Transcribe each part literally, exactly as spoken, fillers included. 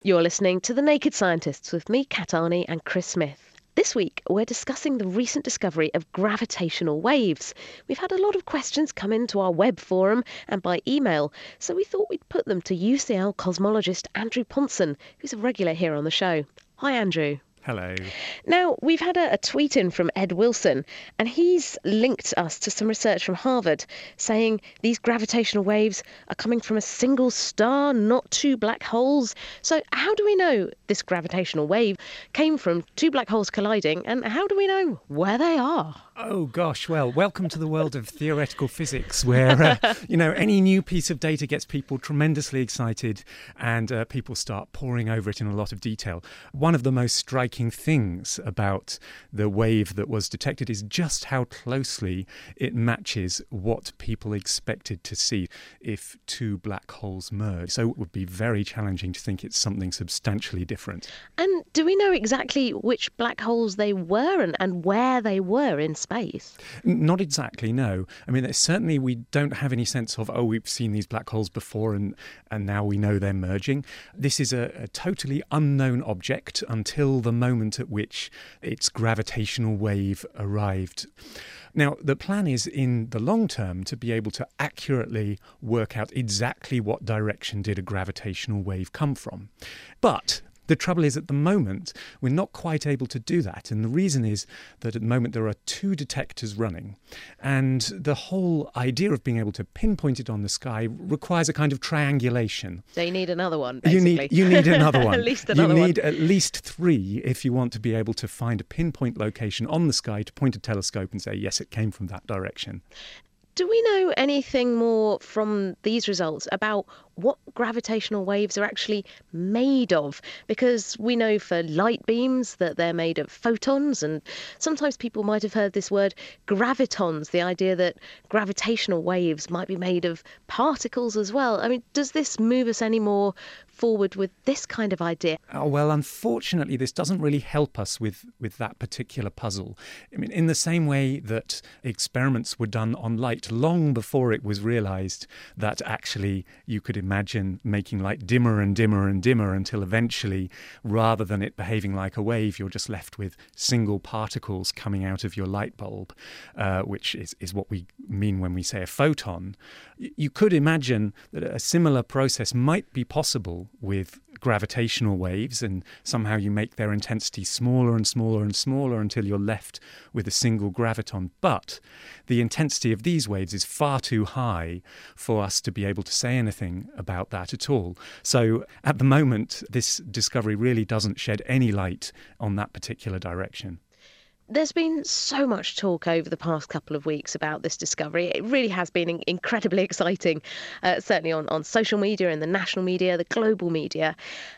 You're listening to The Naked Scientists with me, Kat Arney, and Chris Smith. This week, we're discussing the recent discovery of gravitational waves. We've had a lot of questions come into our web forum and by email, so we thought we'd put them to U C L cosmologist Andrew Pontzen, who's a regular here on the show. Hi, Andrew. Hello. Now, we've had a, a tweet in from Ed Wilson, and he's linked us to some research from Harvard saying these gravitational waves are coming from a single star, not two black holes. So how do we know this gravitational wave came from two black holes colliding, and how do we know where they are? Oh, gosh. Well, welcome to the world of theoretical physics, where, uh, you know, any new piece of data gets people tremendously excited and uh, people start poring over it in a lot of detail. One of the most striking things about the wave that was detected is just how closely it matches what people expected to see if two black holes merge. So it would be very challenging to think it's something substantially different. And do we know exactly which black holes they were and, and where they were in space? Not exactly, no. I mean, certainly we don't have any sense of, oh, we've seen these black holes before and, and now we know they're merging. This is a, a totally unknown object until the moment at which its gravitational wave arrived. Now, the plan is in the long term to be able to accurately work out exactly what direction did a gravitational wave come from. But the trouble is, at the moment, we're not quite able to do that. And the reason is that at the moment there are two detectors running. And the whole idea of being able to pinpoint it on the sky requires a kind of triangulation. So you need another one, basically. You need, you need another one. At least another You need one. at least three if you want to be able to find a pinpoint location on the sky to point a telescope and say, yes, it came from that direction. Do we know anything more from these results about what gravitational waves are actually made of? Because we know for light beams that they're made of photons, and sometimes people might have heard this word gravitons, the idea that gravitational waves might be made of particles as well. I mean, does this move us any more forward with this kind of idea? Oh, well, unfortunately, this doesn't really help us with, with that particular puzzle. I mean, in the same way that experiments were done on light long before it was realised that actually you could imagine making light dimmer and dimmer and dimmer until eventually, rather than it behaving like a wave, you're just left with single particles coming out of your light bulb, uh, which is, is what we mean when we say a photon. You could imagine that a similar process might be possible with gravitational waves, and somehow you make their intensity smaller and smaller and smaller until you're left with a single graviton. But the intensity of these waves is far too high for us to be able to say anything about that at all. So at the moment, this discovery really doesn't shed any light on that particular direction. There's been so much talk over the past couple of weeks about this discovery. It really has been in- incredibly exciting, uh, certainly on, on social media and the national media, the global media.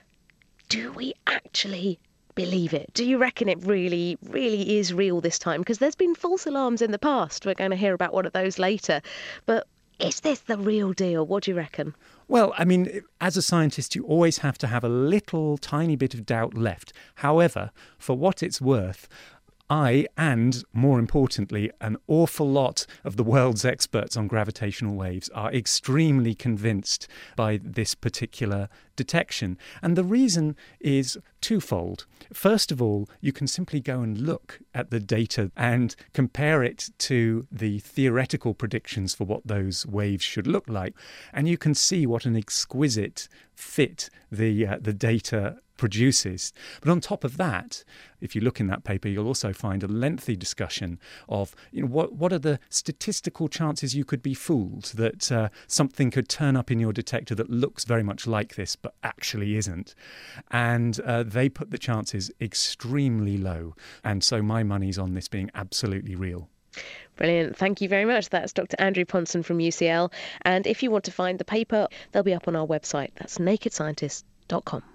Do we actually believe it? Do you reckon it really, really is real this time? Because there's been false alarms in the past. We're going to hear about one of those later. But is this the real deal? What do you reckon? Well, I mean, as a scientist, you always have to have a little tiny bit of doubt left. However, for what it's worth, I, and more importantly, an awful lot of the world's experts on gravitational waves are extremely convinced by this particular detection. And the reason is twofold. First of all, you can simply go and look at the data and compare it to the theoretical predictions for what those waves should look like. And you can see what an exquisite fit the uh, the data produces. But on top of that, if you look in that paper, you'll also find a lengthy discussion of, you know, what what are the statistical chances you could be fooled, that uh, something could turn up in your detector that looks very much like this but actually isn't. And uh, they put the chances extremely low. And so my money's on this being absolutely real. Brilliant. Thank you very much. That's Doctor Andrew Pontzen from U C L. And if you want to find the paper, they'll be up on our website. That's naked scientist dot com.